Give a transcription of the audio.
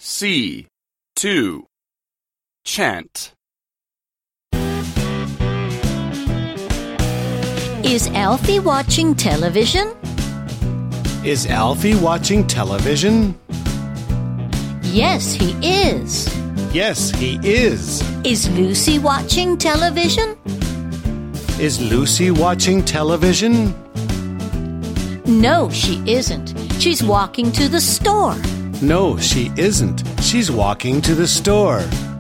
C. 2. Chant. Is Alfie watching television? Is Alfie watching television? Yes, he is. Yes, he is. Is Lucy watching television? Is Lucy watching television? No, she isn't. She's walking to the store. No, she isn't. She's walking to the store.